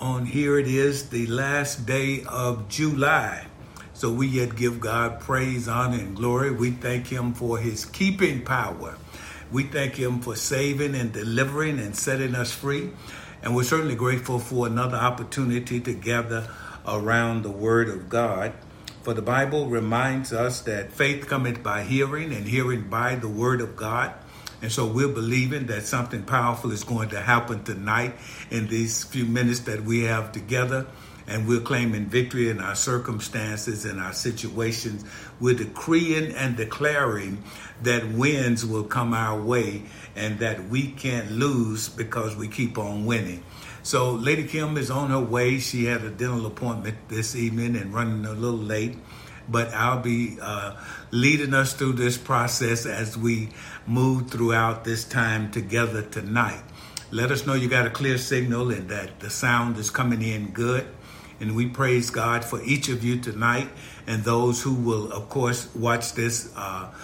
on here it is, the last day of July. So we yet give God praise, honor, and glory. We thank him for his keeping power. We thank him for saving and delivering and setting us free. And we're certainly grateful for another opportunity to gather around the word of God. For the Bible reminds us that faith cometh by hearing and hearing by the word of God. And so we're believing that something powerful is going to happen tonight in these few minutes that we have together. And we're claiming victory in our circumstances and our situations. We're decreeing and declaring that wins will come our way and that we can't lose because we keep on winning. So Lady Kim is on her way. She had a dental appointment this evening and running a little late. But I'll be leading us through this process as we move throughout this time together tonight. Let us know you got a clear signal and that the sound is coming in good. And we praise God for each of you tonight and those who will, of course, watch this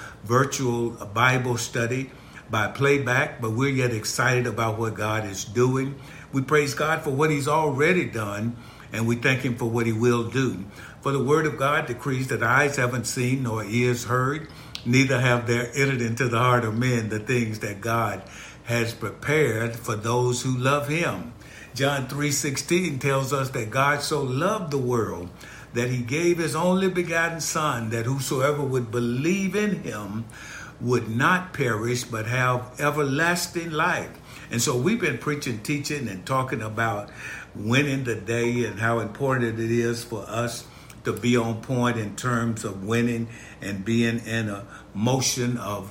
virtual Bible study by playback. But we're yet excited about what God is doing. We praise God for what he's already done, and we thank him for what he will do. For the word of God decrees that eyes haven't seen nor ears heard, neither have there entered into the heart of men the things that God has prepared for those who love him. John 3:16 tells us that God so loved the world that he gave his only begotten son, that whosoever would believe in him would not perish but have everlasting life. And so we've been preaching, teaching, and talking about winning the day and how important it is for us to be on point in terms of winning and being in a motion of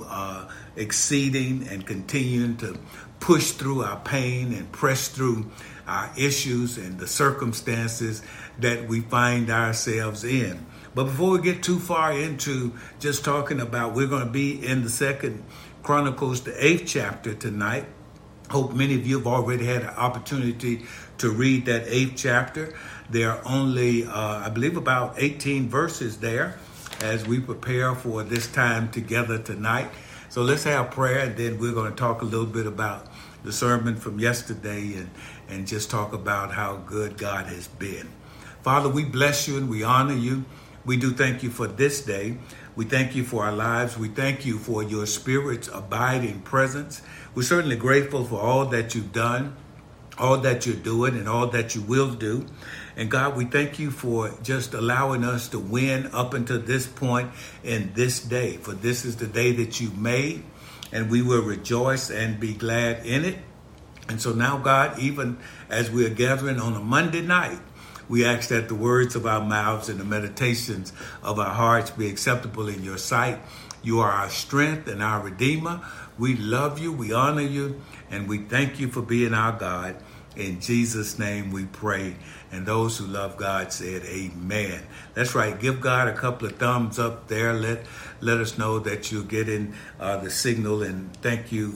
exceeding and continuing to push through our pain and press through our issues and the circumstances that we find ourselves in. But before we get too far into just talking about, we're going to be in the Second Chronicles, the 8th chapter tonight. Hope many of you have already had an opportunity to read that 8th chapter. There are only, I believe, about 18 verses there as we prepare for this time together tonight. So let's have prayer, and then we're going to talk a little bit about the sermon from yesterday and just talk about how good God has been. Father, we bless you and we honor you. We do thank you for this day. We thank you for our lives. We thank you for your Spirit's abiding presence. We're certainly grateful for all that you've done, all that you're doing, and all that you will do. And God, we thank you for just allowing us to win up until this point in this day. For this is the day that you made, and we will rejoice and be glad in it. And so now, God, even as we are gathering on a Monday night, we ask that the words of our mouths and the meditations of our hearts be acceptable in your sight. You are our strength and our Redeemer. We love you, we honor you, and we thank you for being our God. In Jesus' name we pray. And those who love God said amen. That's right. Give God a couple of thumbs up there. Let us know that you're getting the signal. And thank you,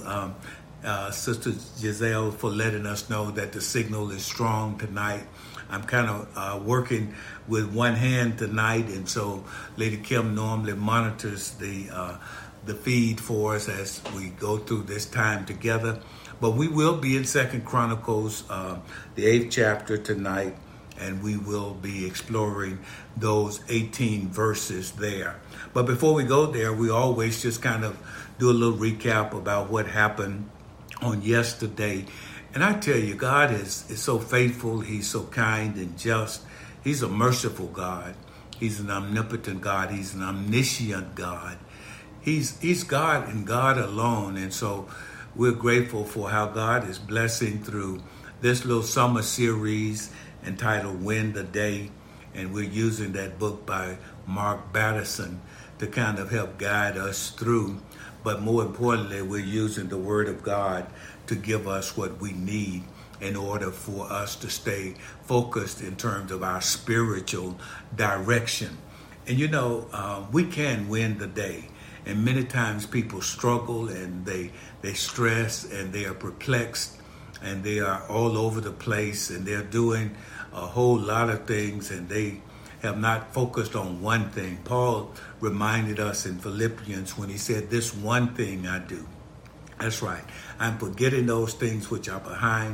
Sister Giselle, for letting us know that the signal is strong tonight. I'm kind of working with one hand tonight, and so Lady Kim normally monitors the feed for us as we go through this time together. But we will be in Second Chronicles, the 8th chapter tonight, and we will be exploring those 18 verses there. But before we go there, we always just kind of do a little recap about what happened on yesterday. And I tell you, God is so faithful. He's so kind and just. He's a merciful God. He's an omnipotent God. He's an omniscient God. He's God and God alone. And so we're grateful for how God is blessing through this little summer series entitled Win the Day. And we're using that book by Mark Batterson to kind of help guide us through. But more importantly, we're using the Word of God to give us what we need in order for us to stay focused in terms of our spiritual direction. And you know, we can win the day. And many times people struggle and they stress and they are perplexed and they are all over the place and they're doing a whole lot of things and they have not focused on one thing. Paul reminded us in Philippians when he said, "This one thing I do." That's right. I'm forgetting those things which are behind.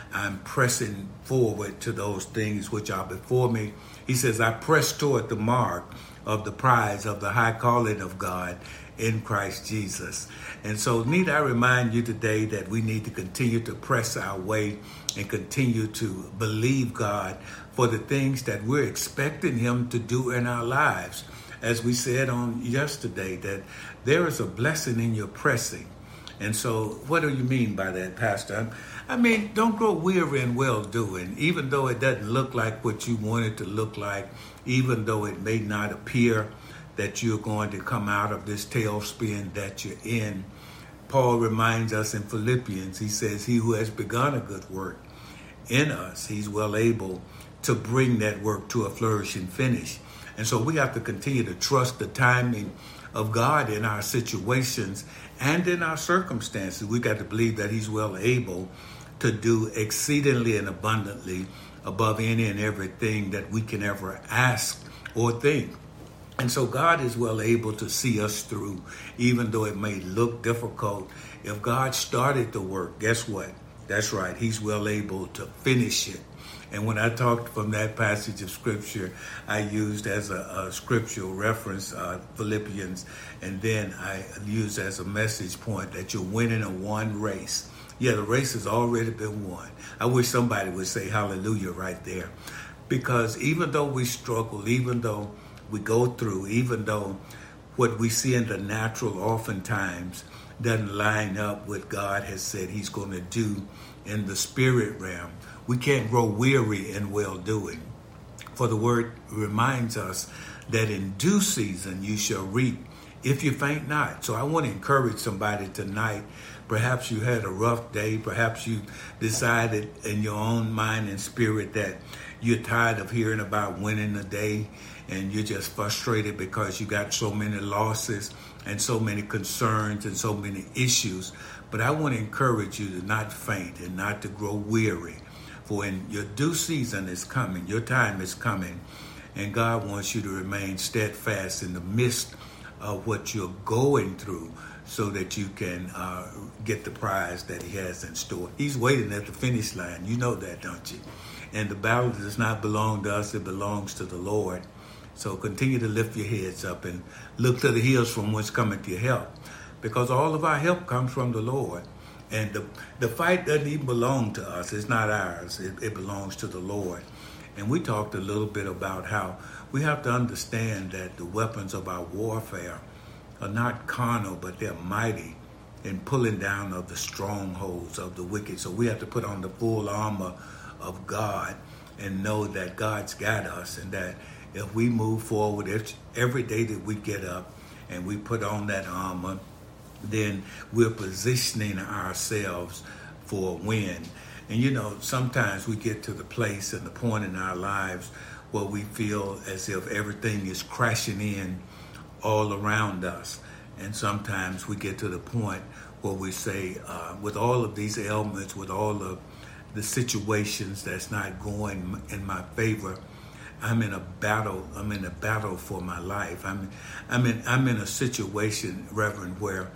I'm pressing forward to those things which are before me. He says, I press toward the mark of the prize of the high calling of God in Christ Jesus. And so need I remind you today that we need to continue to press our way and continue to believe God for the things that we're expecting him to do in our lives. As we said on yesterday, that there is a blessing in your pressing. And so what do you mean by that, Pastor? I mean, don't grow weary in well-doing, even though it doesn't look like what you want it to look like, even though it may not appear that you're going to come out of this tailspin that you're in. Paul reminds us in Philippians, he says, he who has begun a good work in us, he's well able to bring that work to a flourishing finish. And so we have to continue to trust the timing of God in our situations and in our circumstances. We got to believe that he's well able to do exceedingly and abundantly above any and everything that we can ever ask or think. And so God is well able to see us through, even though it may look difficult. If God started the work, guess what? That's right. He's well able to finish it. And when I talked from that passage of scripture, I used as a scriptural reference Philippians, and then I used as a message point that you're winning a one race. Yeah, the race has already been won. I wish somebody would say hallelujah right there. Because even though we struggle, even though we go through, even though what we see in the natural oftentimes doesn't line up with God has said he's going to do in the spirit realm, we can't grow weary in well-doing. For the word reminds us that in due season you shall reap if you faint not. So I want to encourage somebody tonight. Perhaps you had a rough day. Perhaps you decided in your own mind and spirit that you're tired of hearing about winning the day, and you're just frustrated because you got so many losses and so many concerns and so many issues. But I want to encourage you to not faint and not to grow weary. For when your due season is coming, your time is coming, and God wants you to remain steadfast in the midst of what you're going through so that you can get the prize that he has in store. He's waiting at the finish line. You know that, don't you? And the battle does not belong to us. It belongs to the Lord. So continue to lift your heads up and look to the hills from whence cometh your help, because all of our help comes from the Lord. And the fight doesn't even belong to us. It's not ours. It belongs to the Lord. And we talked a little bit about how we have to understand that the weapons of our warfare are not carnal, but they're mighty in pulling down of the strongholds of the wicked. So we have to put on the full armor of God and know that God's got us, and that if we move forward every day that we get up and we put on that armor, then we're positioning ourselves for a win. And you know, sometimes we get to the place and the point in our lives where we feel as if everything is crashing in all around us. And sometimes we get to the point where we say, with all of these ailments, with all of the situations that's not going in my favor, I'm in a battle. I'm in a battle for my life. I'm in a situation, Reverend, where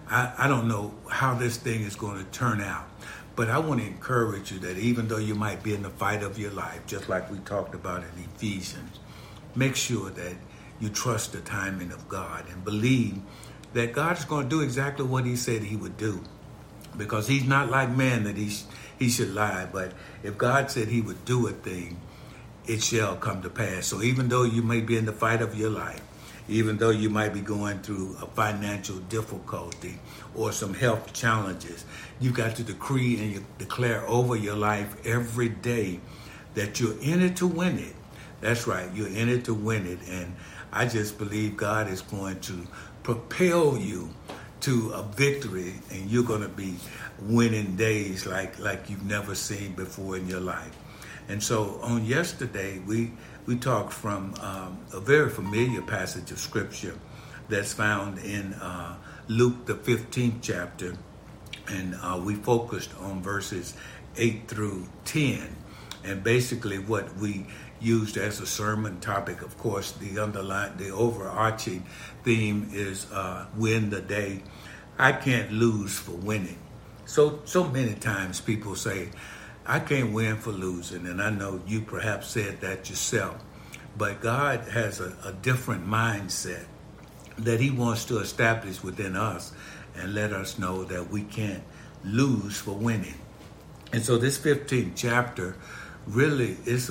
I don't know how this thing is going to turn out. But I want to encourage you that even though you might be in the fight of your life, just like we talked about in Ephesians, make sure that you trust the timing of God and believe that God is going to do exactly what he said he would do. Because he's not like man that he should lie. But if God said he would do a thing, it shall come to pass. So even though you may be in the fight of your life, even though you might be going through a financial difficulty or some health challenges, you've got to decree and you declare over your life every day that you're in it to win it. That's right, you're in it to win it. And I just believe God is going to propel you to a victory, and you're going to be winning days like you've never seen before in your life. And so on yesterday, we talked from a very familiar passage of scripture that's found in Luke, the 15th chapter. And we focused on verses 8 through 10. And basically what we used as a sermon topic, of course, the overarching theme is win the day. I can't lose for winning. So many times people say, I can't win for losing, and I know you perhaps said that yourself. But God has a different mindset that he wants to establish within us and let us know that we can't lose for winning. And so this 15th chapter really is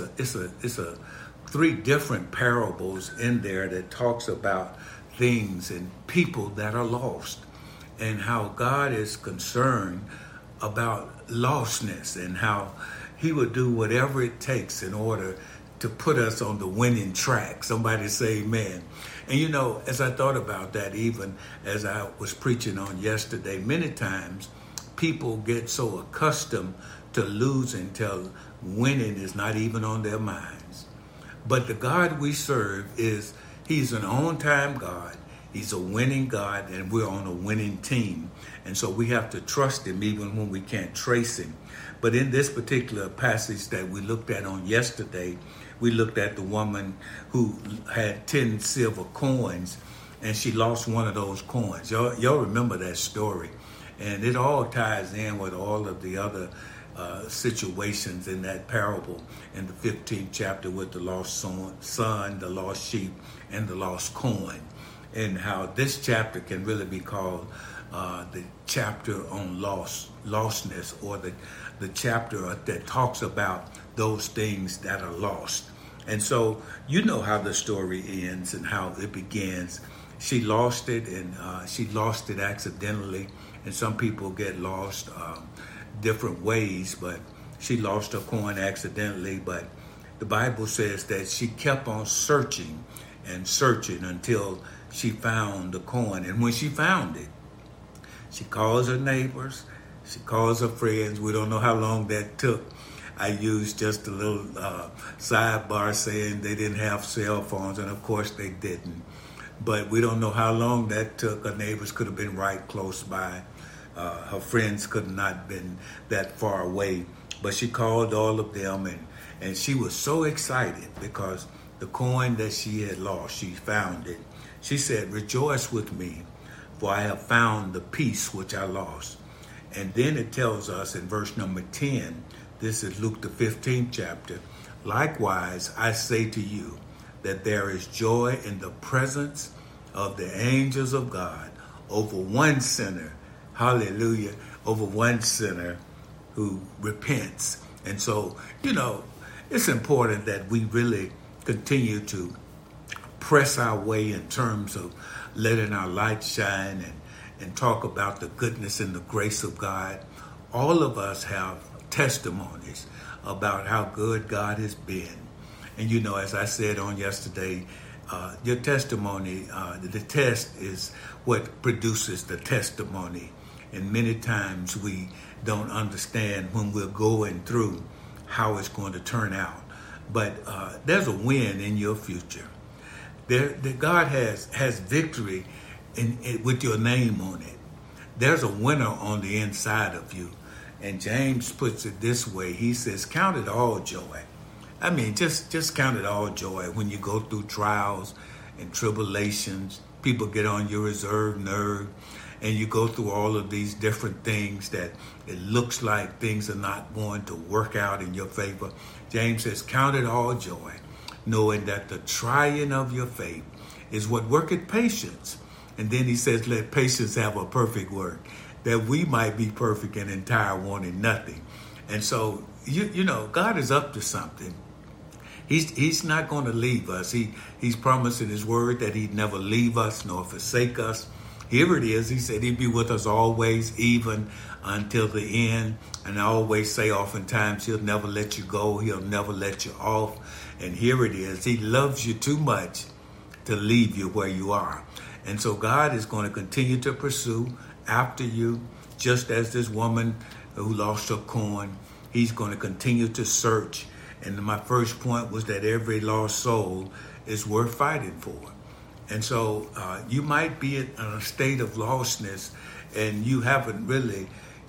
a three different parables in there that talks about things and people that are lost and how God is concerned about lostness and how he would do whatever it takes in order to put us on the winning track. Somebody say amen. And you know, as I thought about that, even as I was preaching on yesterday, many times people get so accustomed to losing till winning is not even on their minds. But the God we serve he's an on-time God. He's a winning God, and we're on a winning team. And so we have to trust him even when we can't trace him. But in this particular passage that we looked at on yesterday, we looked at the woman who had 10 silver coins, and she lost one of those coins. Y'all remember that story. And it all ties in with all of the other situations in that parable in the 15th chapter with the lost son, the lost sheep, and the lost coin. And how this chapter can really be called the chapter on lostness, or the chapter that talks about those things that are lost. And so you know how the story ends and how it begins. She lost it, and she lost it accidentally. And some people get lost different ways, but she lost her coin accidentally. But the Bible says that she kept on searching and searching until she found the coin. And when she found it, she calls her neighbors, she calls her friends. We don't know how long that took. I used just a little sidebar saying they didn't have cell phones, and of course they didn't. But we don't know how long that took. Her neighbors could have been right close by. Her friends could not have been that far away. But she called all of them, and she was so excited because the coin that she had lost, she found it. She said, "Rejoice with me, for I have found the piece which I lost." And then it tells us in verse number 10, this is Luke the 15th chapter, "Likewise I say to you that there is joy in the presence of the angels of God over one sinner," hallelujah, "over one sinner who repents." And so, you know, it's important that we really continue to press our way in terms of letting our light shine and talk about the goodness and the grace of God. All of us have testimonies about how good God has been. And you know, as I said on yesterday, your testimony, the test is what produces the testimony. And many times we don't understand when we're going through how it's going to turn out. But there's a win in your future. God has victory with your name on it. There's a winner on the inside of you. And James puts it this way. He says, count it all joy. I mean, just count it all joy when you go through trials and tribulations. People get on your reserve nerve, and you go through all of these different things that it looks like things are not going to work out in your favor. James says, count it all joy, knowing that the trying of your faith is what worketh patience. And then he says, let patience have a perfect work, that we might be perfect and entire, wanting nothing. And so, you know, God is up to something. He's not going to leave us. He's promised in his word that he'd never leave us nor forsake us. Here it is. He said he'd be with us always, even until the end. And I always say oftentimes, he'll never let you go. He'll never let you off. And here it is. He loves you too much to leave you where you are. And so God is going to continue to pursue after you, just as this woman who lost her coin. He's going to continue to search. And my first point was that every lost soul is worth fighting for. And so you might be in a state of lostness, and you haven't really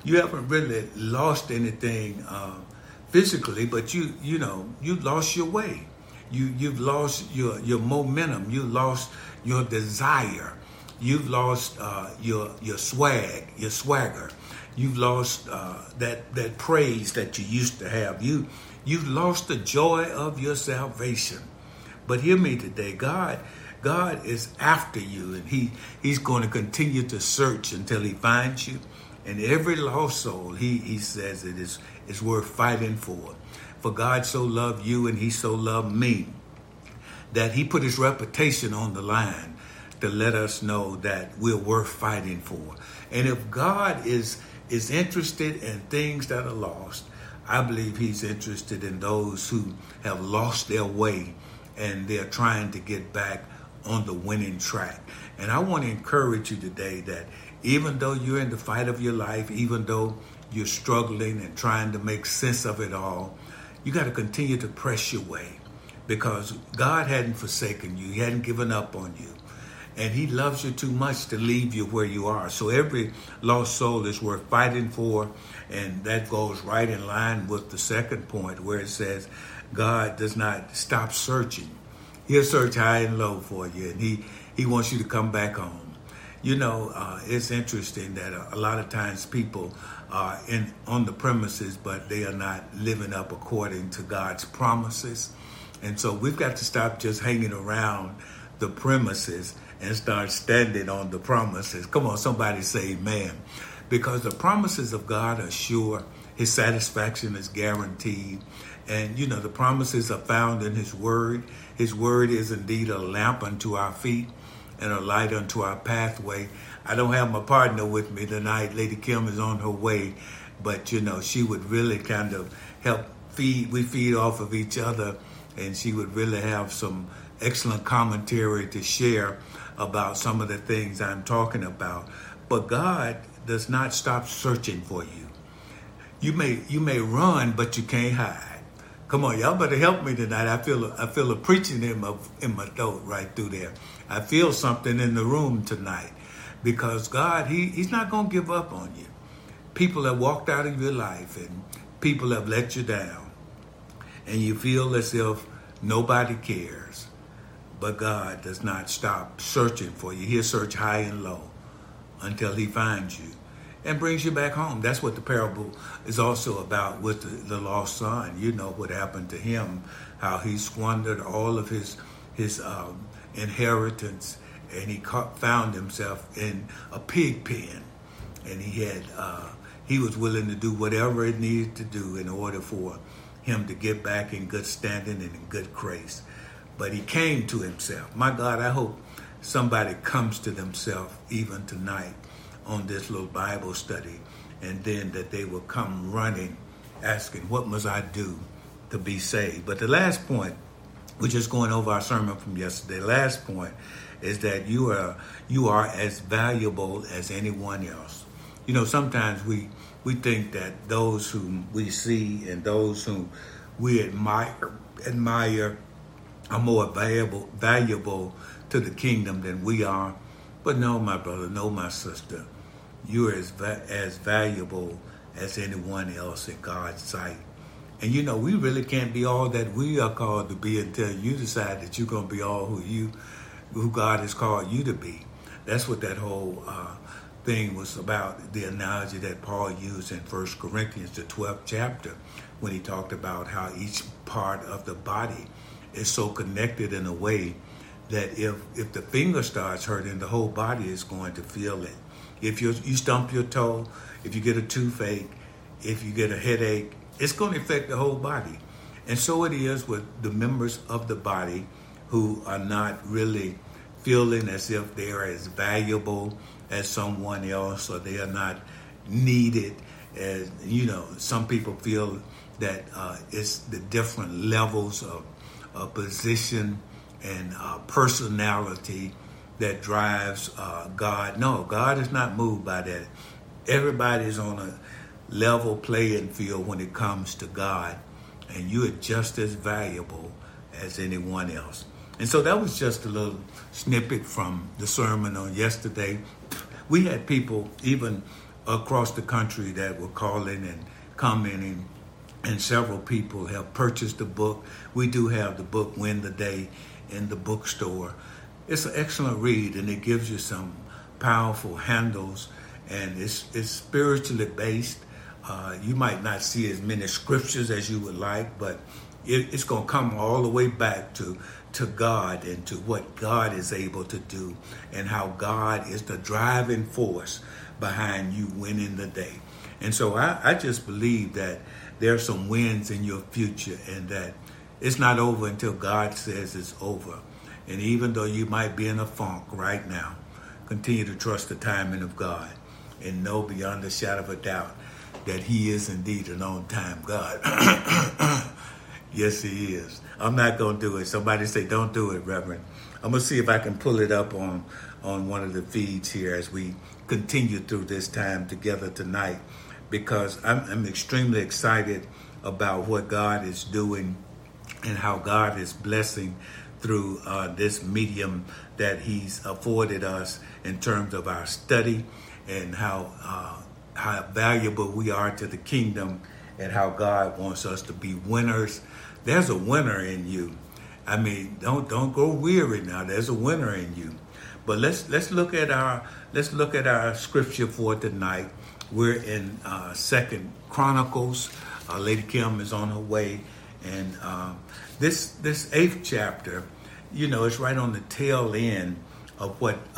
lost anything physically, but you lost your way. You've lost your momentum. You lost your desire. You've lost your swagger. You've lost that praise that you used to have. You've lost the joy of your salvation. But hear me today, God is after you, and He's going to continue to search until He finds you. And every lost soul, He says it is worth fighting for. For God so loved you, and He so loved me, that He put His reputation on the line to let us know that we're worth fighting for. And if God is interested in things that are lost, I believe He's interested in those who have lost their way and they're trying to get back on the winning track. And I want to encourage you today that even though you're in the fight of your life, even though you're struggling and trying to make sense of it all, you got to continue to press your way, because God hadn't forsaken you. He hadn't given up on you. And He loves you too much to leave you where you are. So every lost soul is worth fighting for. And that goes right in line with the second point, where it says God does not stop searching. He'll search high and low for you, and He wants you to come back home. You know, it's interesting that a lot of times people are on the premises, but they are not living up according to God's promises. And so we've got to stop just hanging around the premises and start standing on the promises. Come on, somebody say amen. Because the promises of God are sure. His satisfaction is guaranteed. And, you know, the promises are found in His word. His word is indeed a lamp unto our feet and a light unto our pathway. I don't have my partner with me tonight. Lady Kim is on her way. But, you know, she would really kind of help feed. We feed off of each other. And she would really have some excellent commentary to share about some of the things I'm talking about. But God does not stop searching for you. You may run, but you can't hide. Come on, y'all better help me tonight. I feel a preaching in my throat right through there. I feel something in the room tonight, because God, He's not going to give up on you. People have walked out of your life, and people have let you down, and you feel as if nobody cares. But God does not stop searching for you. He'll search high and low until He finds you and brings you back home. That's what the parable is also about with the lost son. You know what happened to him, how he squandered all of his inheritance, and he found himself in a pig pen. And he was willing to do whatever it needed to do in order for him to get back in good standing and in good grace. But he came to himself. My God, I hope somebody comes to themselves even tonight on this little Bible study, and then that they will come running, asking, what must I do to be saved? But the last point, we're just going over our sermon from yesterday. Last point is that you are as valuable as anyone else. You know, sometimes we think that those whom we see and those whom we admire are more valuable to the kingdom than we are. But no, my brother, no, my sister, you're as valuable as anyone else in God's sight. And you know, we really can't be all that we are called to be until you decide that you're going to be all who God has called you to be. That's what that whole thing was about, the analogy that Paul used in 1 Corinthians, the 12th chapter, when he talked about how each part of the body is so connected in a way that if the finger starts hurting, the whole body is going to feel it. If you stump your toe, if you get a toothache, if you get a headache, it's going to affect the whole body. And so it is with the members of the body who are not really feeling as if they are as valuable as someone else, or they are not needed. As you know, some people feel that it's the different levels of position and personality that drives God. No, God is not moved by that. Everybody's on a level playing field when it comes to God, and you are just as valuable as anyone else. And so that was just a little snippet from the sermon on yesterday. We had people even across the country that were calling and commenting, and several people have purchased the book. We do have the book Win the Day in the bookstore. It's an excellent read, and it gives you some powerful handles and it's spiritually based. You might not see as many scriptures as you would like, but it's going to come all the way back to God and to what God is able to do and how God is the driving force behind you winning the day. And so I just believe that there are some wins in your future and that it's not over until God says it's over. And even though you might be in a funk right now, continue to trust the timing of God and know beyond a shadow of a doubt that he is indeed an on-time God. Yes, he is. I'm not going to do it. Somebody say, don't do it, Reverend. I'm going to see if I can pull it up on one of the feeds here as we continue through this time together tonight, because I'm extremely excited about what God is doing and how God is blessing through this medium that he's afforded us in terms of our study and how valuable we are to the kingdom and how God wants us to be winners. There's a winner in you. I mean, don't go weary now. There's a winner in you. But let's look at our scripture for tonight. We're in 2 Chronicles. Lady Kim is on her way, and this 8th chapter, it's right on the tail end of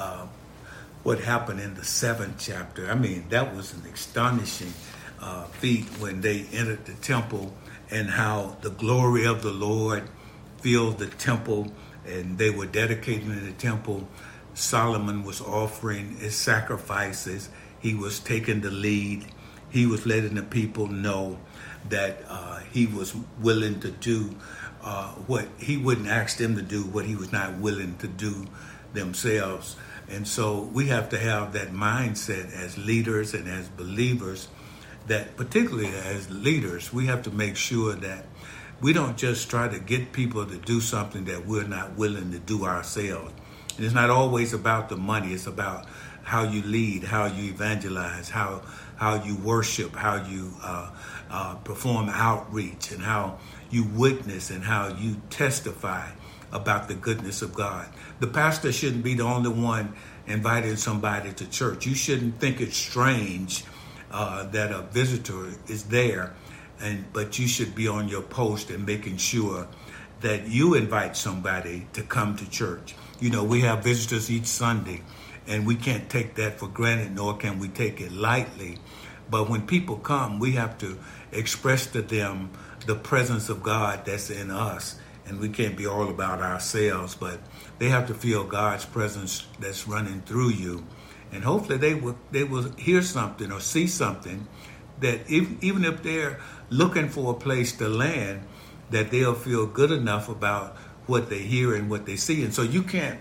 what happened in the 7th chapter. I mean, that was an astonishing feat when they entered the temple and how the glory of the Lord filled the temple, and they were dedicating the temple. Solomon was offering his sacrifices. He was taking the lead. He was letting the people know that he was willing to do what he wouldn't ask them to do, what he was not willing to do themselves. And so we have to have that mindset as leaders and as believers, that particularly as leaders, we have to make sure that we don't just try to get people to do something that we're not willing to do ourselves. And it's not always about the money. It's about how you lead, how you evangelize, how you worship, how you perform outreach, and how you witness and how you testify about the goodness of God. The pastor shouldn't be the only one inviting somebody to church. You shouldn't think it's strange that a visitor is there, but you should be on your post and making sure that you invite somebody to come to church. We have visitors each Sunday, and we can't take that for granted, nor can we take it lightly. But when people come, we have to express to them the presence of God that's in us. And we can't be all about ourselves, but they have to feel God's presence that's running through you. And hopefully they will hear something or see something that even if they're looking for a place to land, that they'll feel good enough about what they hear and what they see. And so you can't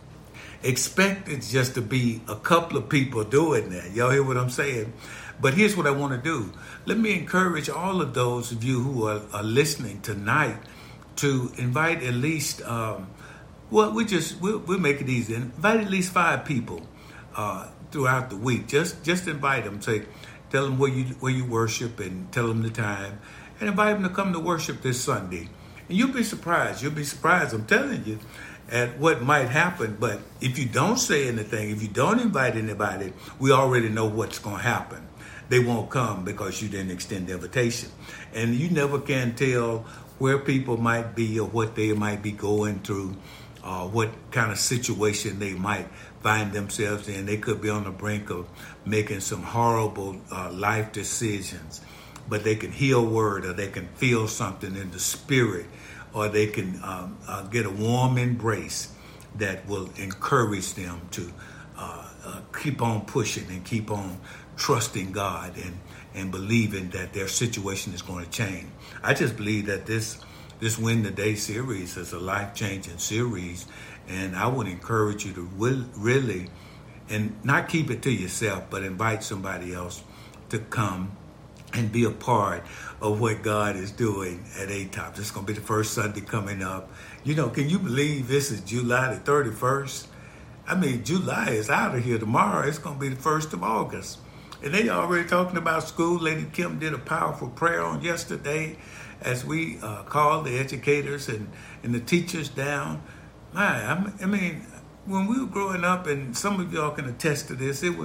expect it just to be a couple of people doing that. Y'all hear what I'm saying? But here's what I want to do. Let me encourage all of those of you who are listening tonight to invite at least, we'll make it easy. Invite at least 5 people throughout the week. Just invite them. Tell them where you worship and tell them the time, and invite them to come to worship this Sunday. And you'll be surprised. I'm telling you, at what might happen. But if you don't say anything, if you don't invite anybody, we already know what's going to happen. They won't come because you didn't extend the invitation. And you never can tell where people might be or what they might be going through, what kind of situation they might find themselves in. They could be on the brink of making some horrible life decisions, but they can hear a word, or they can feel something in the spirit, or they can get a warm embrace that will encourage them to keep on pushing and keep on trusting God and believing that their situation is going to change. I just believe that this Win the Day series is a life-changing series, and I would encourage you to really, and not keep it to yourself, but invite somebody else to come and be a part of what God is doing at ATOPS. It's going to be the first Sunday coming up. Can you believe this is July the 31st? I mean, July is out of here tomorrow. It's going to be the 1st of August. And they already talking about school. Lady Kim did a powerful prayer on yesterday as we called the educators and the teachers down. I mean, when we were growing up, and some of y'all can attest to this, it was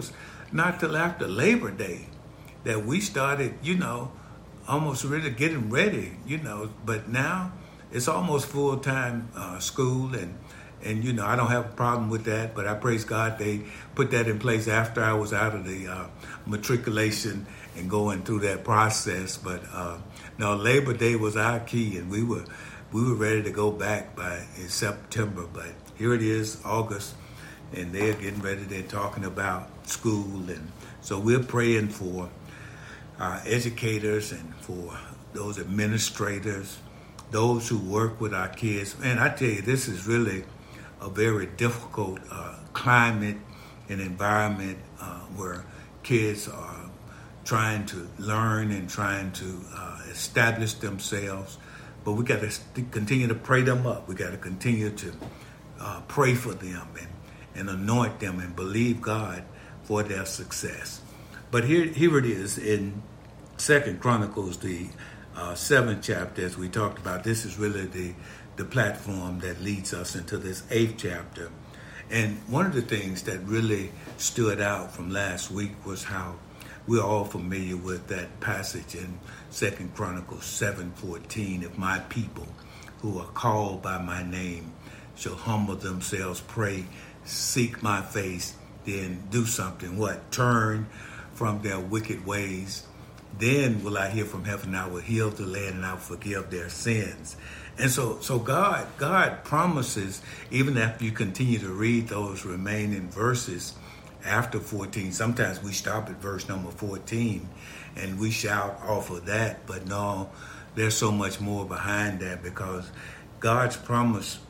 not till after Labor Day that we started, almost really getting ready, But now it's almost full-time school, and I don't have a problem with that. But I praise God they put that in place after I was out of the matriculation and going through that process. But no, Labor Day was our key, and we were ready to go back in September. But here it is, August, and they're getting ready. They're talking about school, and so we're praying for our educators and for those administrators, those who work with our kids. And I tell you, this is really a very difficult climate and environment where kids are trying to learn and trying to establish themselves. But we got to continue to pray them up. We got to continue to pray for them and anoint them and believe God for their success. But here it is in 2 Chronicles, the 7th chapter, as we talked about. This is really the platform that leads us into this 8th chapter. And one of the things that really stood out from last week was how we're all familiar with that passage in 2 Chronicles 7:14. If my people who are called by my name shall humble themselves, pray, seek my face, then do something. What? Turn from their wicked ways. Then will I hear from heaven, I will heal the land, and I will forgive their sins. And so God promises, even after you continue to read those remaining verses after 14, sometimes we stop at verse number 14 and we shout off of that, but no, there's so much more behind that, because God's promised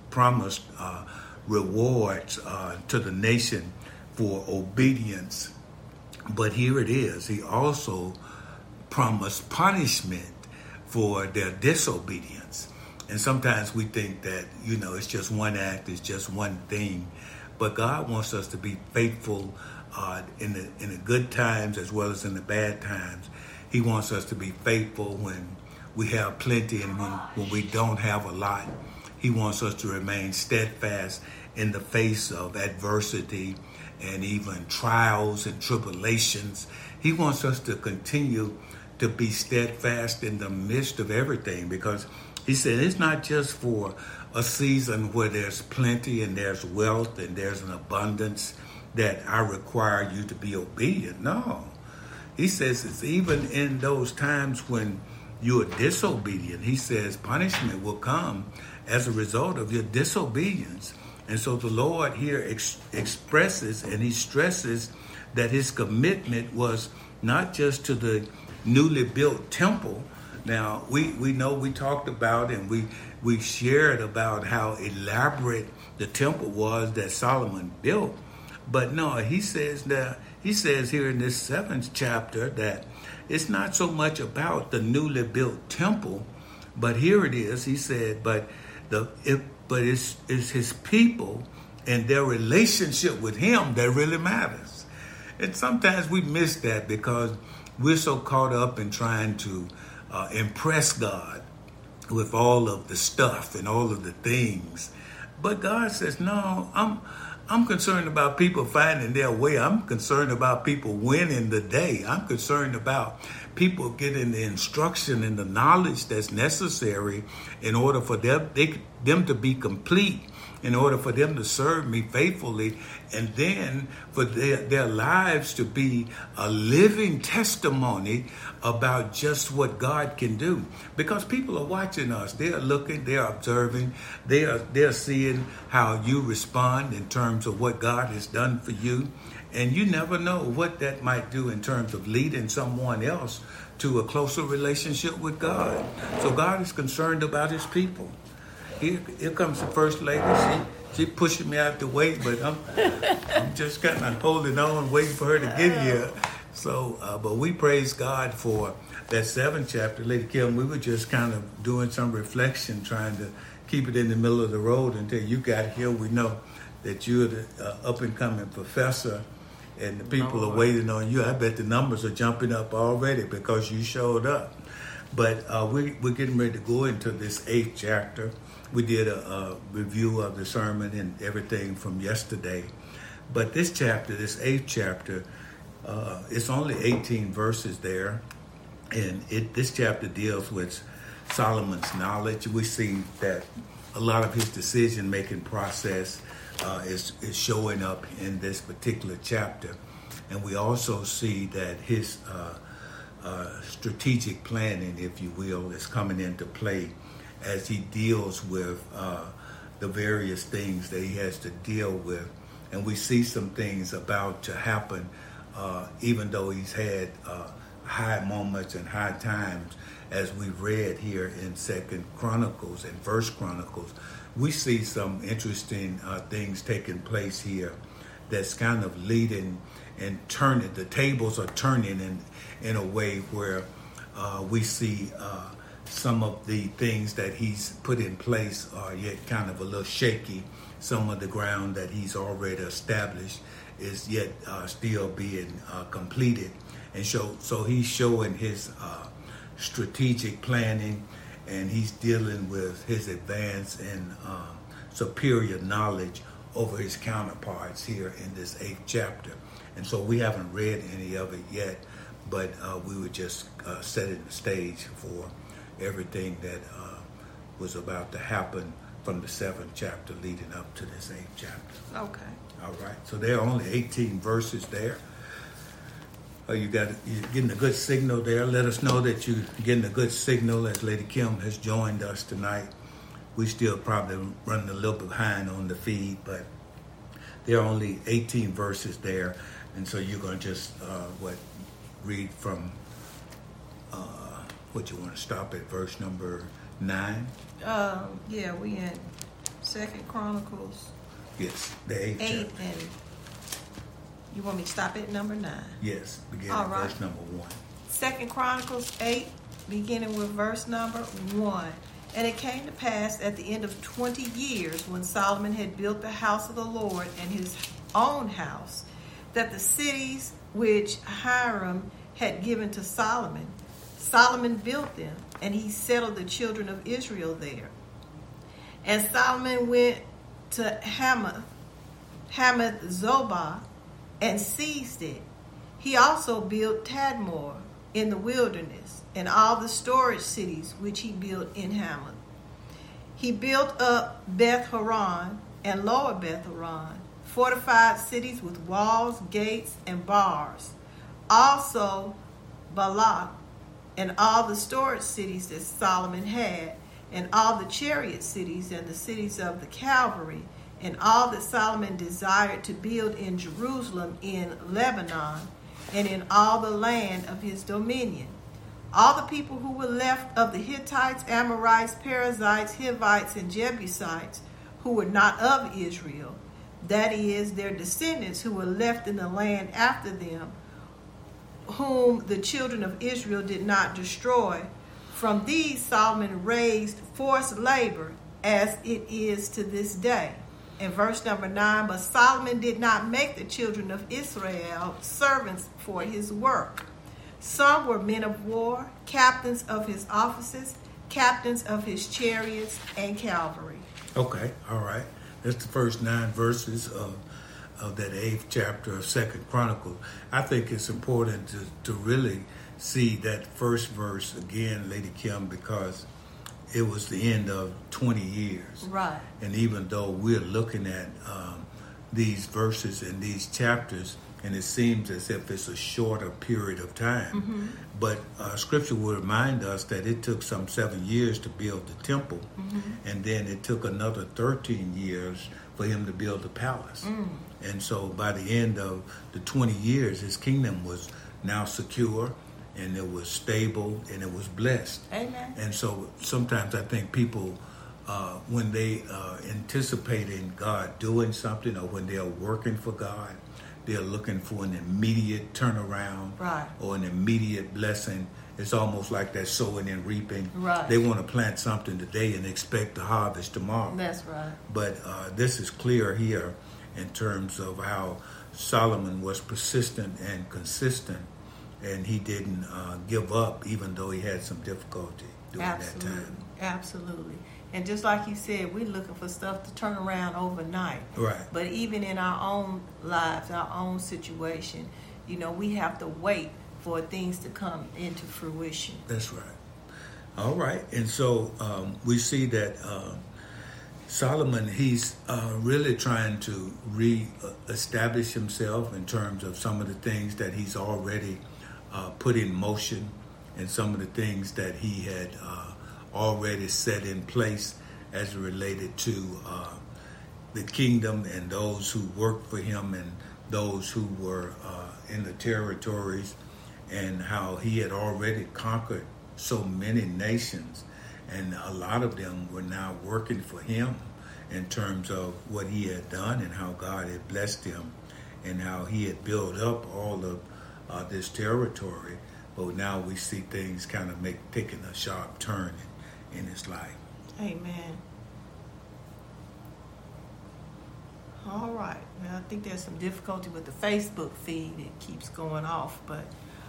rewards to the nation for obedience. But here it is, he also promised punishment for their disobedience. And sometimes we think that, it's just one act, it's just one thing. But God wants us to be faithful in the good times as well as in the bad times. He wants us to be faithful when we have plenty and when we don't have a lot. He wants us to remain steadfast in the face of adversity and even trials and tribulations. He wants us to continue to be steadfast in the midst of everything, because he said it's not just for a season where there's plenty and there's wealth and there's an abundance that I require you to be obedient. No. He says it's even in those times when you are disobedient. He says punishment will come as a result of your disobedience. And so the Lord here expresses and he stresses that his commitment was not just to the newly built temple. Now, we know we talked about and we shared about how elaborate the temple was that Solomon built. But no, he says here in this 7th chapter that it's not so much about the newly built temple, but here it is. He said, but it's his people and their relationship with him that really matters. And sometimes we miss that because we're so caught up in trying to impress God with all of the stuff and all of the things. But God says, no, I'm concerned about people finding their way. I'm concerned about people winning the day. I'm concerned about people getting the instruction and the knowledge that's necessary in order for them to be complete, in order for them to serve me faithfully, and then for their lives to be a living testimony about just what God can do. Because people are watching us. They are looking, they are observing, they're seeing how you respond in terms of what God has done for you. And you never know what that might do in terms of leading someone else to a closer relationship with God. So God is concerned about his people. Here comes the First Lady. She pushing me out the way, but I'm just kind of holding on, waiting for her to get here. So, but we praise God for that 7th chapter. Lady Kim, we were just kind of doing some reflection, trying to keep it in the middle of the road until you got here. We know that you're the up-and-coming professor, and the people are waiting on you. I bet the numbers are jumping up already because you showed up. But we're getting ready to go into this 8th chapter. We did a review of the sermon and everything from yesterday. But this chapter, this 8th chapter, It's only 18 verses there, and this chapter deals with Solomon's knowledge. We see that a lot of his decision-making process is showing up in this particular chapter, and we also see that his strategic planning, if you will, is coming into play as he deals with the various things that he has to deal with. And we see some things about to happen, even though he's had high moments and high times, as we read here in Second Chronicles and First Chronicles. We see some interesting things taking place here that's kind of leading and turning. The tables are turning in a way where we see some of the things that he's put in place are yet kind of a little shaky. Some of the ground that he's already established is yet still being completed. And so he's showing his strategic planning, and he's dealing with his advanced and superior knowledge over his counterparts here in this 8th chapter. And so we haven't read any of it yet, but we were just setting the stage for everything that was about to happen from the 7th chapter leading up to this 8th chapter. Okay. All right. So there are only 18 verses there. You're getting a good signal there. Let us know that you're getting a good signal as Lady Kim has joined us tonight. We still probably running a little behind on the feed, but there are only 18 verses there. And so you're going to just, read from, what you want to stop at, verse number 9? Yeah, we in 2nd Chronicles. Yes, the 8th 8, chapter. and you want me to stop at number 9? Yes, beginning All at right. verse number 1. 2nd Chronicles 8, beginning with verse number 1. And it came to pass at the end of 20 years, when Solomon had built the house of the Lord and his own house, that the cities which Hiram had given to Solomon built them, and he settled the children of Israel there. And Solomon went to Hamath Zobah, and seized it. He also built Tadmor in the wilderness, and all the storage cities which he built in Hamath. He built up Beth Horon and Lower Beth Horon, fortified cities with walls, gates, and bars. Also Balak, and all the storage cities that Solomon had, and all the chariot cities and the cities of the cavalry, and all that Solomon desired to build in Jerusalem, in Lebanon, and in all the land of his dominion. All the people who were left of the Hittites, Amorites, Perizzites, Hivites, and Jebusites, who were not of Israel, that is, their descendants who were left in the land after them, whom the children of Israel did not destroy, from these Solomon raised forced labor, as it is to this day. In verse number 9, but Solomon did not make the children of Israel servants for his work. Some were men of war, captains of his officers, captains of his chariots and cavalry. Okay, all right. That's the first 9 verses of that 8th chapter of 2nd Chronicles. I think it's important to really see that first verse again, Lady Kim, because it was the end of 20 years. Right. And even though we're looking at these verses and these chapters, and it seems as if it's a shorter period of time, but Scripture will remind us that it took some 7 years to build the temple, and then it took another 13 years for him to build the palace. And so by the end of the 20 years, his kingdom was now secure, and it was stable, and it was blessed. Amen. And so sometimes I think people, when they are anticipating God doing something, or when they are working for God, they're looking for an immediate turnaround, right, or an immediate blessing. It's almost like that sowing and reaping. Right. They want to plant something today and expect the harvest tomorrow. That's right. But this is clear here in terms of how Solomon was persistent and consistent, and he didn't give up even though he had some difficulty during that time. Absolutely. And just like you said, we're looking for stuff to turn around overnight. Right. But even in our own lives, our own situation, We have to wait for things to come into fruition. That's right. All right. And so we see that Solomon, he's really trying to re-establish himself in terms of some of the things that he's already put in motion and some of the things that he had already set in place as related to the kingdom and those who worked for him and those who were in the territories, and how he had already conquered so many nations, and a lot of them were now working for him in terms of what he had done and how God had blessed him and how he had built up all of this territory. But now we see things kind of taking a sharp turn in his life. Amen. All right. Now, I think there's some difficulty with the Facebook feed. It keeps going off, but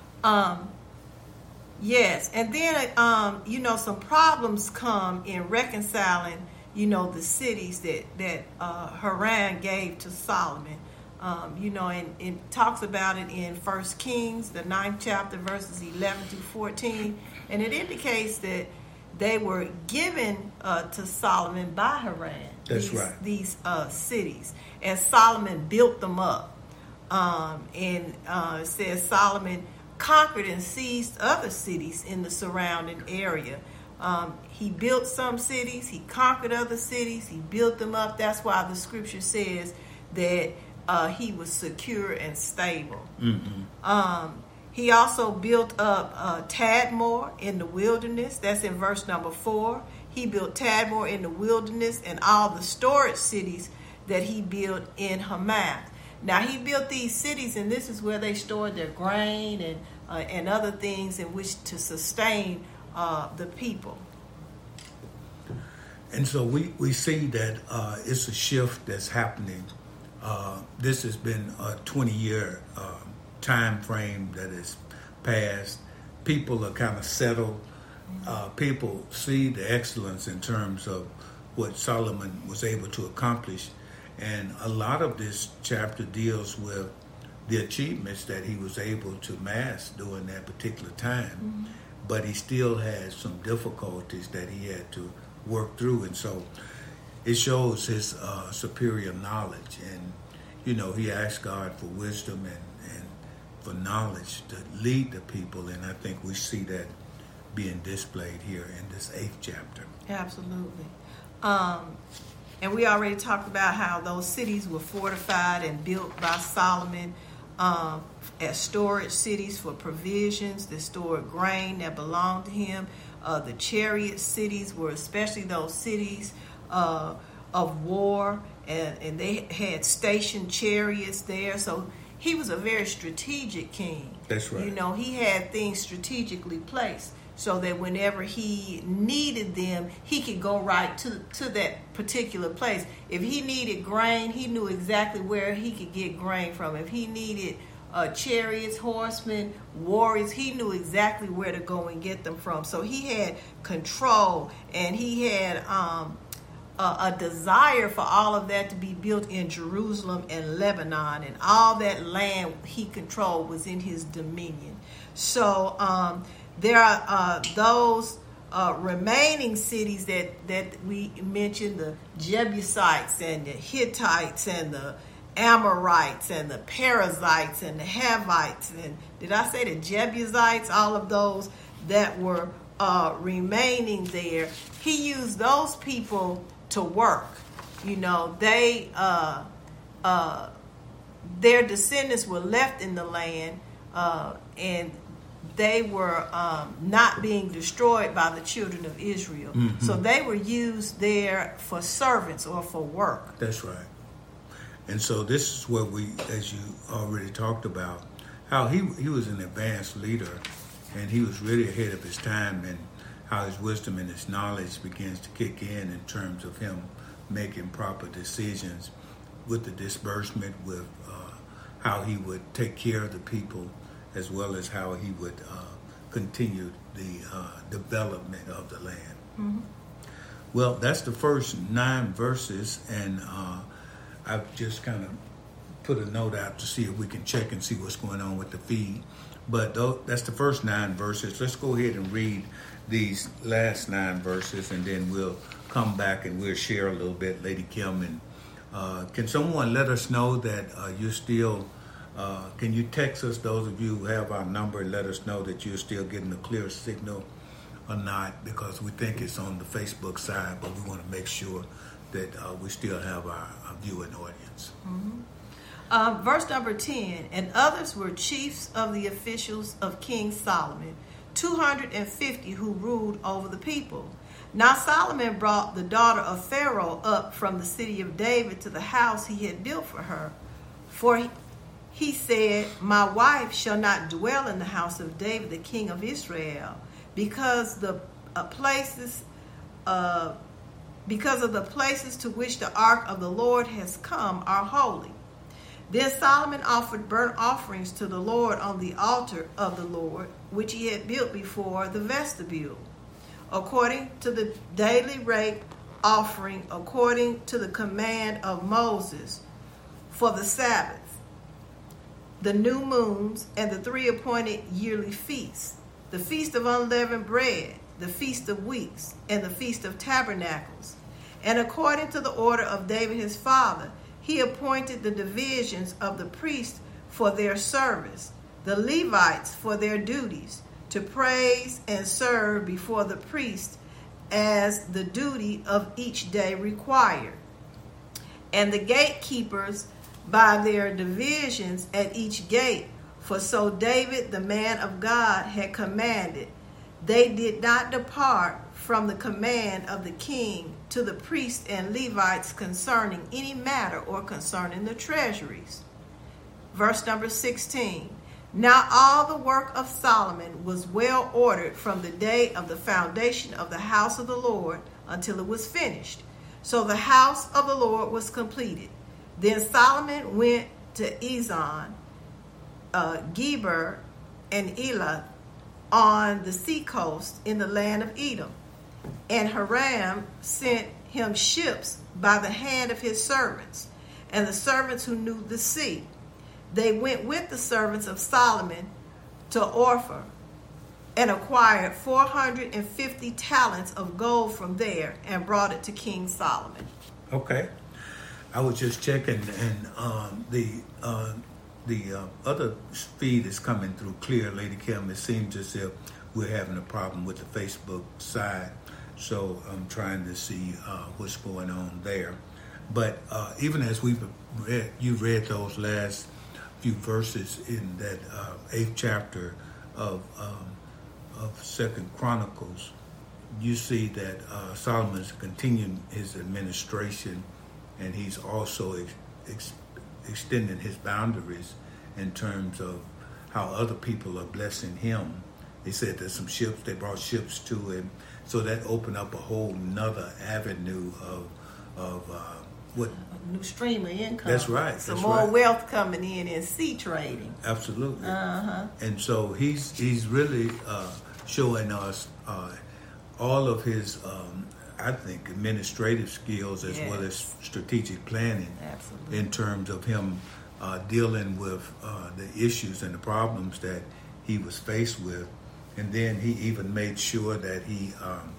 yes. And then some problems come in reconciling the cities that Hiram gave to Solomon. And it talks about it in 1 Kings, the 9th chapter, verses 11 through 14, and it indicates that they were given to Solomon by Hiram. That's right. These cities, and Solomon built them up. It says Solomon conquered and seized other cities in the surrounding area. He built some cities, he conquered other cities, he built them up. That's why the scripture says that he was secure and stable. Mm-hmm. He also built up Tadmor in the wilderness. That's in verse number 4. He built Tadmor in the wilderness and all the storage cities that he built in Hamath. Now, he built these cities, and this is where they stored their grain and other things in which to sustain the people. And so we see that it's a shift that's happening. This has been a 20-year time frame that has passed. People are kind of settled. People see the excellence in terms of what Solomon was able to accomplish. And a lot of this chapter deals with the achievements that he was able to amass during that particular time. Mm-hmm. But he still had some difficulties that he had to work through. And so it shows his superior knowledge. And, he asked God for wisdom and for knowledge to lead the people. And I think we see that being displayed here in this 8th chapter. Absolutely. And we already talked about how those cities were fortified and built by Solomon as storage cities for provisions that stored grain that belonged to him. The chariot cities were especially those cities of war, and they had stationed chariots there. So he was a very strategic king. That's right. He had things strategically placed so that whenever he needed them, he could go right to that particular place. If he needed grain, he knew exactly where he could get grain from. If he needed chariots, horsemen, warriors, he knew exactly where to go and get them from. So he had control, and he had a desire for all of that to be built in Jerusalem and Lebanon, and all that land he controlled was in his dominion. So there are those remaining cities that we mentioned, the Jebusites and the Hittites and the Amorites and the Perizzites and the Havites, and did I say the Jebusites? All of those that were remaining there. He used those people to work. They their descendants were left in the land, and they were not being destroyed by the children of Israel. Mm-hmm. So they were used there for servants or for work. That's right. And so this is what we, as you already talked about, how he was an advanced leader, and he was really ahead of his time, and how his wisdom and his knowledge begins to kick in terms of him making proper decisions with the disbursement, with how he would take care of the people, as well as how he would continue the development of the land. Mm-hmm. Well, that's the first 9 verses, and I've just kind of put a note out to see if we can check and see what's going on with the feed. But that's the first 9 verses. Let's go ahead and read these last 9 verses, and then we'll come back and we'll share a little bit, Lady Kim. And can someone let us know that you're still, can you text us, those of you who have our number, and let us know that you're still getting a clear signal or not, because we think it's on the Facebook side, but we want to make sure that we still have our viewing audience. Mm-hmm. Verse number 10, and others were chiefs of the officials of King Solomon, 250 who ruled over the people. Now Solomon brought the daughter of Pharaoh up from the city of David to the house he had built for her. For he said, my wife shall not dwell in the house of David, the king of Israel, because of the places to which the ark of the Lord has come are holy. Then Solomon offered burnt offerings to the Lord on the altar of the Lord, which he had built before the vestibule, according to the daily rate offering, according to the command of Moses, for the Sabbath, the new moons, and the 3 appointed yearly feasts, the feast of unleavened bread, the feast of weeks, and the feast of tabernacles. And according to the order of David his father, he appointed the divisions of the priests for their service, the Levites for their duties, to praise and serve before the priest as the duty of each day required, and the gatekeepers by their divisions at each gate, for so David the man of God had commanded. They did not depart from the command of the king to the priests and Levites concerning any matter or concerning the treasuries. Verse number 16. Now all the work of Solomon was well ordered from the day of the foundation of the house of the Lord until it was finished. So the house of the Lord was completed. Then Solomon went to Ezon, Geber, and Elath on the seacoast in the land of Edom. And Hiram sent him ships by the hand of his servants, and the servants who knew the sea. They went with the servants of Solomon to Ophir and acquired 450 talents of gold from there and brought it to King Solomon. Okay. I was just checking, and the other feed is coming through clear, Lady Kim. It seems as if we're having a problem with the Facebook side, so I'm trying to see what's going on there. But even as you read those last few verses in that 8th chapter of 2nd Chronicles, you see that Solomon's continuing his administration, and he's also extending his boundaries in terms of how other people are blessing him. They said there's some ships, they brought ships to him, so that opened up a whole nother avenue of what? A new stream of income. That's right. Some more wealth coming in sea trading. Absolutely. Uh-huh. And so he's really showing us all of his, I think, administrative skills as well as strategic planning. Absolutely. In terms of him dealing with the issues and the problems that he was faced with. And then he even made sure that he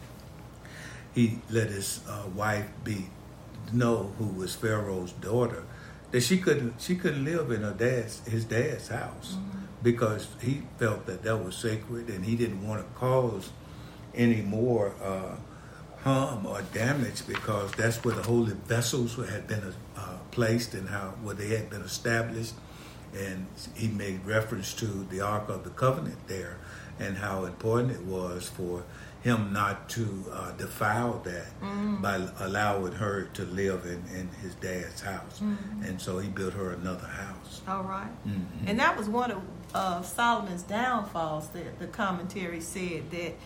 let his wife know, who was Pharaoh's daughter, that she couldn't live in his dad's house, because he felt that was sacred, and he didn't want to cause any more harm or damage, because that's where the holy vessels had been placed and where they had been established. And he made reference to the Ark of the Covenant there, and how important it was for him not to defile that by allowing her to live in his dad's house. And so he built her another house. All right. And that was one of Solomon's downfalls. That the commentary said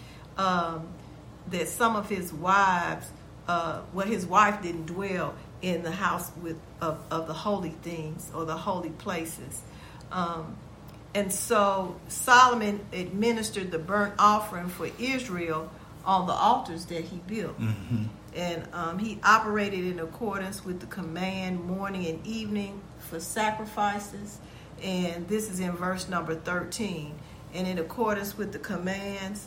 that some of his wives, his wife didn't dwell in the house of the holy things or the holy places. And so Solomon administered the burnt offering for Israel on the altars that he built. And he operated in accordance with the command morning and evening for sacrifices. And this is in verse number 13. And in accordance with the commands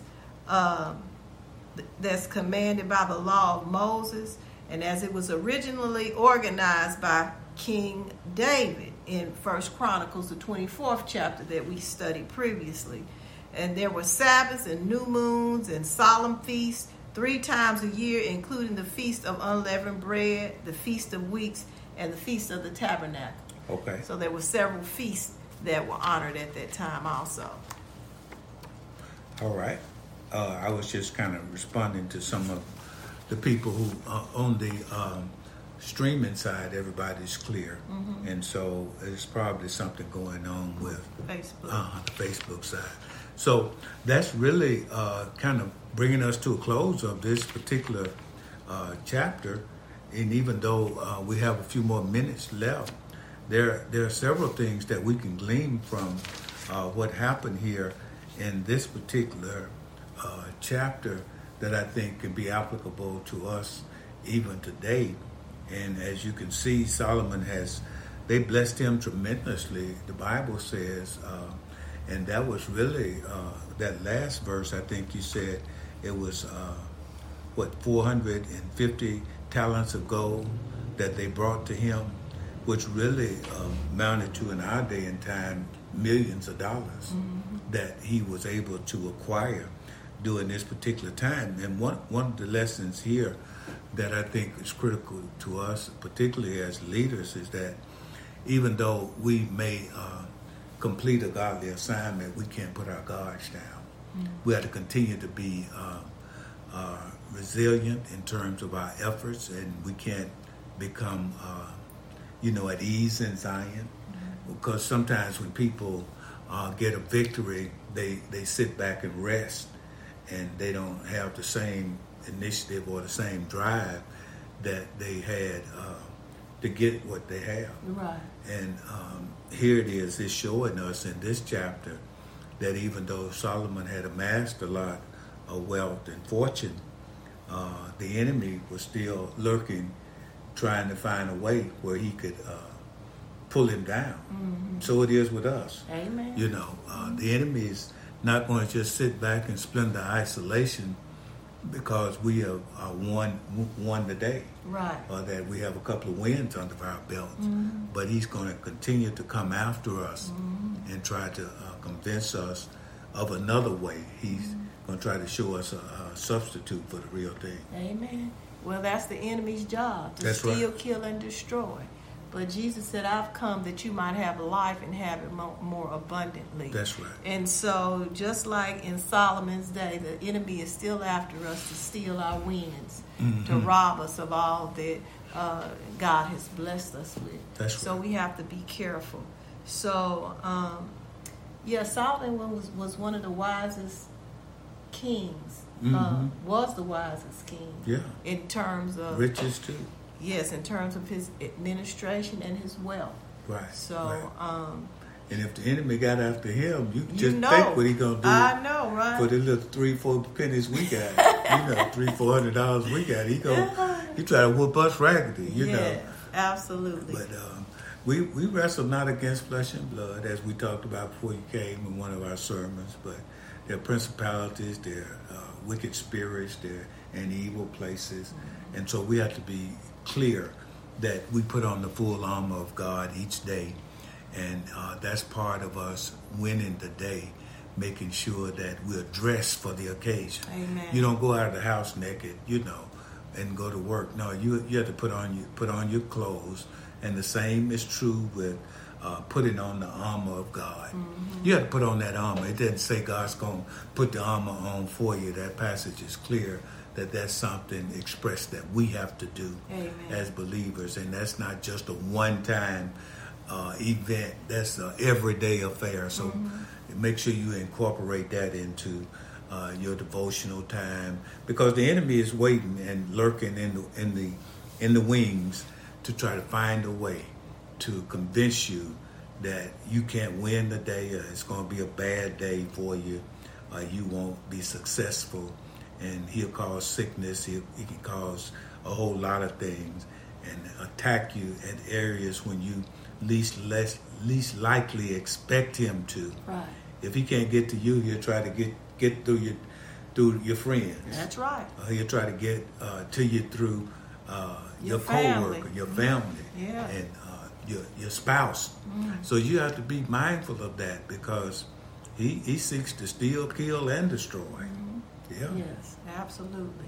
that's commanded by the law of Moses, and as it was originally organized by King David in 1 Chronicles, the 24th chapter that we studied previously. And there were Sabbaths and new moons and solemn feasts 3 times a year, including the Feast of Unleavened Bread, the Feast of Weeks, and the Feast of the Tabernacle. Okay. So there were several feasts that were honored at that time also. All right. I was just kind of responding to some of the people who on the streaming side, everybody's clear. And so there's probably something going on with Facebook. The Facebook side. So that's really kind of bringing us to a close of this particular chapter. And even though we have a few more minutes left, there are several things that we can glean from what happened here in this particular chapter that I think can be applicable to us even today. And as you can see, Solomon they blessed him tremendously, the Bible says. And that was really, that last verse, I think you said it was, 450 talents of gold that they brought to him, which really amounted to, in our day and time, millions of dollars that he was able to acquire during this particular time. And one of the lessons here that I think is critical to us, particularly as leaders, is that even though we may complete a godly assignment, we can't put our guards down. We have to continue to be resilient in terms of our efforts, and we can't become, at ease in Zion. Because sometimes when people get a victory, they sit back and rest, and they don't have the same initiative or the same drive that they had to get what they have. Right. And here it is, it's showing us in this chapter that even though Solomon had amassed a lot of wealth and fortune, the enemy was still lurking, trying to find a way where he could pull him down. So it is with us. Amen. The enemy is not going to just sit back in splendor isolation because we have won the day. Right. Or that we have a couple of wins under our belts. But he's going to continue to come after us and try to convince us of another way. He's going to try to show us a substitute for the real thing. Amen. Well, that's the enemy's job, to That's steal, right. kill, and destroy. But Jesus said, I've come that you might have life and have it more abundantly. That's right. And so just like in Solomon's day, the enemy is still after us to steal our wins, to rob us of all that God has blessed us with. That's so right. we have to be careful. So, Solomon was one of the wisest kings, was the wisest king. Yeah. In terms of Riches too. Yes, in terms of his administration and his wealth. Right. So, right. And if the enemy got after him, you just know, think what he gonna do. I know, right? For the little 3-4 pennies we got, $300-$400 we got, he try to whoop us raggedy, Yes, absolutely. But we wrestle not against flesh and blood, as we talked about before you came in one of our sermons, but they're principalities, they're wicked spirits, they're in evil places, and so we have to be clear that we put on the full armor of God each day, and that's part of us winning the day, making sure that we're dressed for the occasion. Amen. You don't go out of the house naked, and go to work. No, you have to put on your clothes, and the same is true with putting on the armor of God. You have to put on that armor. It doesn't say God's going to put the armor on for you. That passage is clear that that's something expressed that we have to do as believers, and that's not just a one-time event. That's an everyday affair. So make sure you incorporate that into your devotional time, because the enemy is waiting and lurking in the wings to try to find a way to convince you that you can't win the day, or it's going to be a bad day for you, you won't be successful and he'll cause sickness. He can cause a whole lot of things and attack you at areas when you least likely expect him to. Right. If he can't get to you, he'll try to get through your friends. That's right. He'll try to get to you through your coworker, your family, and your spouse. So you have to be mindful of that, because he seeks to steal, kill, and destroy. Yeah. Yes, absolutely.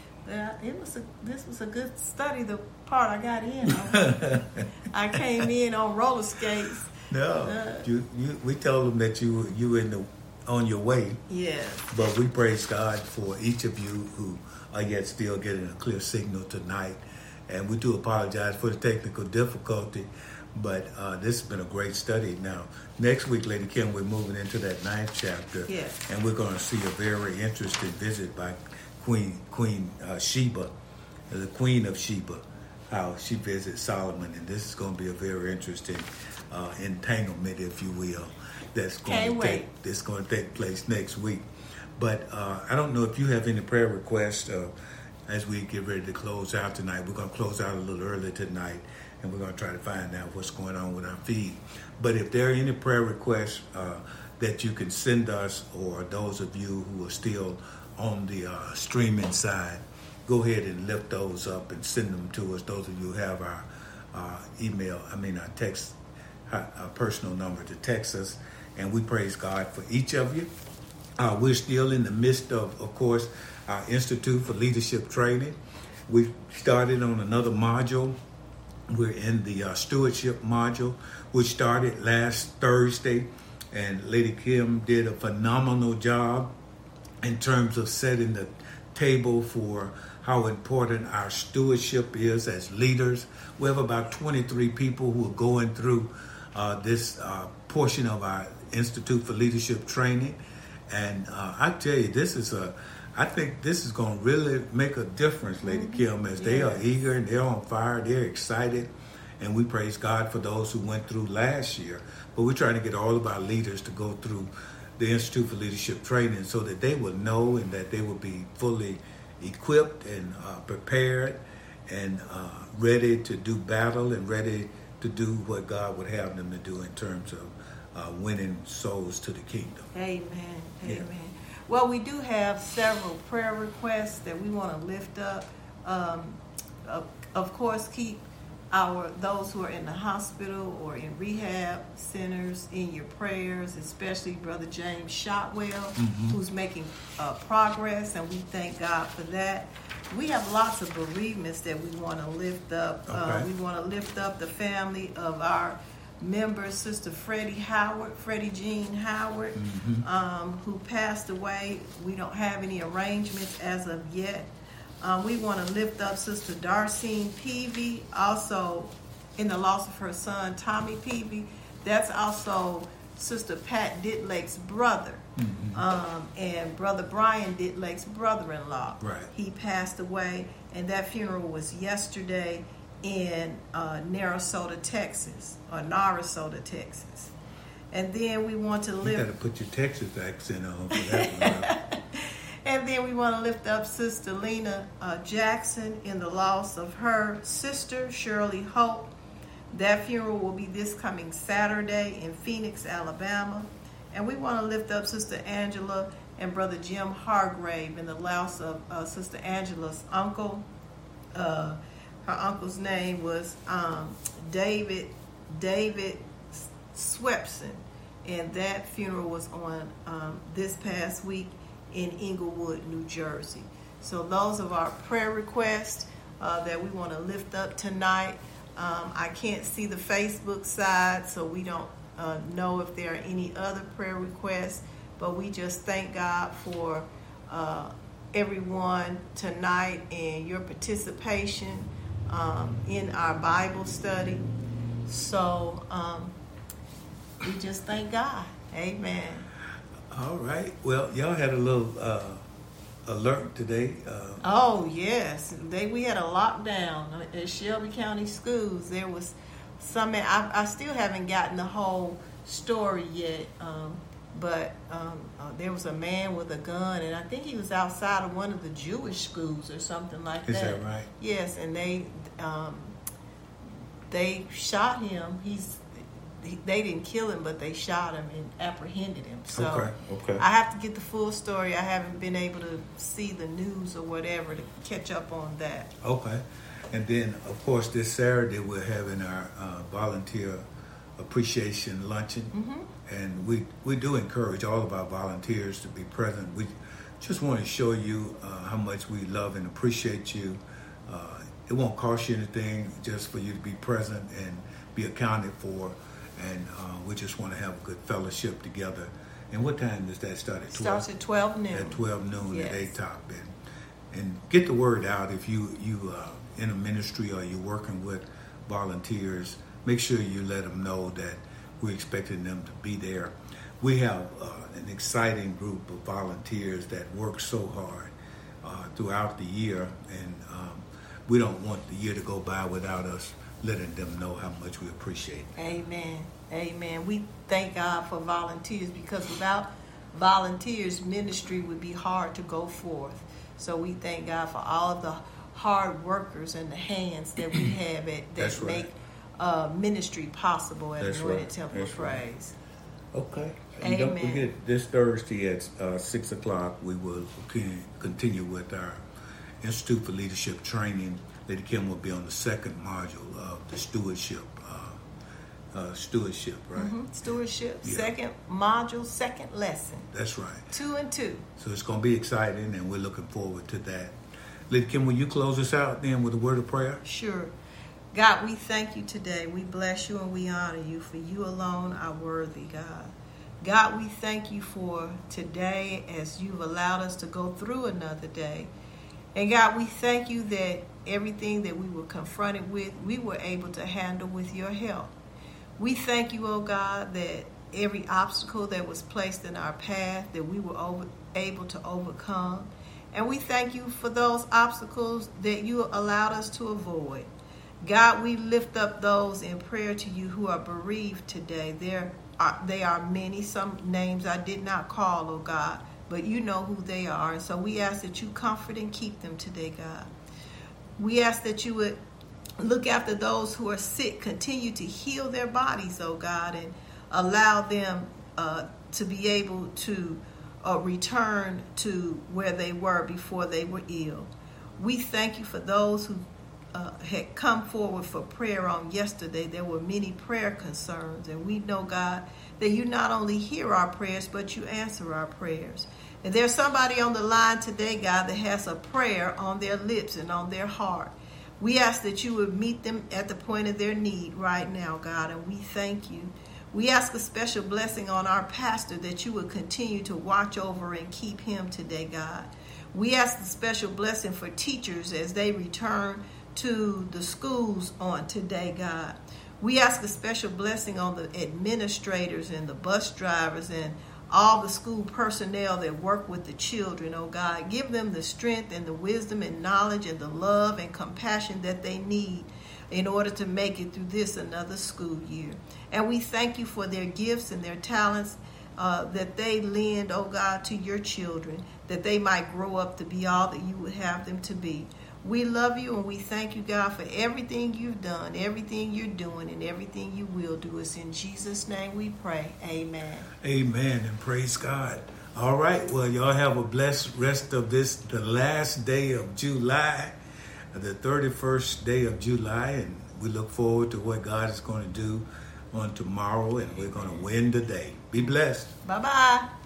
This was a good study. The part I got in on. I came in on roller skates. No, we told them that you on your way. Yes. But we praise God for each of you who are yet still getting a clear signal tonight, and we do apologize for the technical difficulty. But this has been a great study. Now, next week, Lady Kim, we're moving into that 9th chapter, and we're going to see a very interesting visit by Queen Sheba, the Queen of Sheba, how she visits Solomon, and this is going to be a very interesting entanglement, if you will, that's going to take place next week. But I don't know if you have any prayer requests as we get ready to close out tonight. We're going to close out a little early tonight, and we're going to try to find out what's going on with our feed. But if there are any prayer requests that you can send us, or those of you who are still on the streaming side, go ahead and lift those up and send them to us. Those of you who have our our text, our personal number to text us, and we praise God for each of you. We're still in the midst of course, our Institute for Leadership Training. We started on another module. We're in the stewardship module, which started last Thursday, and Lady Kim did a phenomenal job in terms of setting the table for how important our stewardship is as leaders. We have about 23 people who are going through this portion of our Institute for Leadership Training, and I tell you, I think this is going to really make a difference, Lady Kim, as they are eager and they're on fire, they're excited, and we praise God for those who went through last year. But we're trying to get all of our leaders to go through the Institute for Leadership Training so that they will know and that they will be fully equipped and prepared and ready to do battle and ready to do what God would have them to do in terms of winning souls to the kingdom. Amen. Amen. Well, we do have several prayer requests that we want to lift up. Of course, keep those who are in the hospital or in rehab centers in your prayers, especially Brother James Shotwell, who's making progress, and we thank God for that. We have lots of bereavements that we want to lift up. We want to lift up the family of our member, Sister Freddie Jean Howard, who passed away. We don't have any arrangements as of yet. We want to lift up Sister Darcine Peavy, also in the loss of her son, Tommy Peavy. That's also Sister Pat Ditlake's brother, and Brother Brian Ditlake's brother-in-law. Right. He passed away, and that funeral was yesterday in Narasota, Texas. And then we want to lift... You got to put your Texas accent on for that one. And then we want to lift up Sister Lena Jackson in the loss of her sister, Shirley Hope. That funeral will be this coming Saturday in Phoenix, Alabama. And we want to lift up Sister Angela and Brother Jim Hargrave in the loss of Sister Angela's uncle. Her uncle's name was David Swepson, and that funeral was on this past week in Englewood, New Jersey. So those are our prayer requests that we want to lift up tonight. I can't see the Facebook side, so we don't know if there are any other prayer requests, but we just thank God for everyone tonight and your participation in our Bible study. So we just thank God. Amen. All right. Well, y'all had a little alert today. Oh, yes. We had a lockdown at Shelby County Schools. There was some... I still haven't gotten the whole story yet. but there was a man with a gun, and I think he was outside of one of the Jewish schools or something like that. Is that right? Yes, and they shot him. They didn't kill him, but they shot him and apprehended him. So okay. I have to get the full story. I haven't been able to see the news or whatever to catch up on that. Okay. And then, of course, this Saturday we're having our volunteer appreciation luncheon. Mm-hmm. And we do encourage all of our volunteers to be present. We just want to show you how much we love and appreciate you. It won't cost you anything just for you to be present and be accounted for. And we just want to have a good fellowship together. And what time does that start? At 12? Starts at 12 noon. At 12 noon yes. at ATOP. And get the word out. If you in a ministry or you're working with volunteers, make sure you let them know that we're expecting them to be there. We have an exciting group of volunteers that work so hard throughout the year. And we don't want the year to go by without us letting them know how much we appreciate it. Amen. Amen. We thank God for volunteers, because without volunteers, ministry would be hard to go forth. So we thank God for all of the hard workers and the hands that we have that make ministry possible at Anointed Temple of Praise. Okay. Amen. Don't forget, this Thursday at 6 o'clock, we will continue with our Institute for Leadership Training. Lady Kim will be on the second module of the stewardship, right? Mm-hmm. Stewardship, yeah. Second module, second lesson. That's right. 2 and 2. So it's going to be exciting, and we're looking forward to that. Lady Kim, will you close us out then with a word of prayer? Sure. God, we thank you today. We bless you and we honor you, for you alone are worthy, God. God, we thank you for today as you've allowed us to go through another day. And God, we thank you that everything that we were confronted with, we were able to handle with your help. We thank you, oh God, that every obstacle that was placed in our path, that we were able to overcome. And we thank you for those obstacles that you allowed us to avoid. God, we lift up those in prayer to you who are bereaved today. They are many, some names I did not call, oh God, but you know who they are. And so we ask that you comfort and keep them today, God. We ask that you would look after those who are sick, continue to heal their bodies, oh God, and allow them to be able to return to where they were before they were ill. We thank you for those who had come forward for prayer on yesterday. There were many prayer concerns, and we know, God, that you not only hear our prayers, but you answer our prayers. And there's somebody on the line today, God, that has a prayer on their lips and on their heart. We ask that you would meet them at the point of their need right now, God, and we thank you. We ask a special blessing on our pastor, that you would continue to watch over and keep him today, God. We ask a special blessing for teachers as they return to the schools on today, God. We ask a special blessing on the administrators and the bus drivers and all the school personnel that work with the children, oh God. Give them the strength and the wisdom and knowledge and the love and compassion that they need in order to make it through this another school year. And we thank you for their gifts and their talents that they lend, oh God, to your children, that they might grow up to be all that you would have them to be. We love you and we thank you, God, for everything you've done, everything you're doing, and everything you will do. It's in Jesus' name we pray. Amen. Amen, and praise God. All right, well, y'all have a blessed rest of the last day of July, the 31st day of July, and we look forward to what God is going to do on tomorrow, and we're going to win the day. Be blessed. Bye-bye.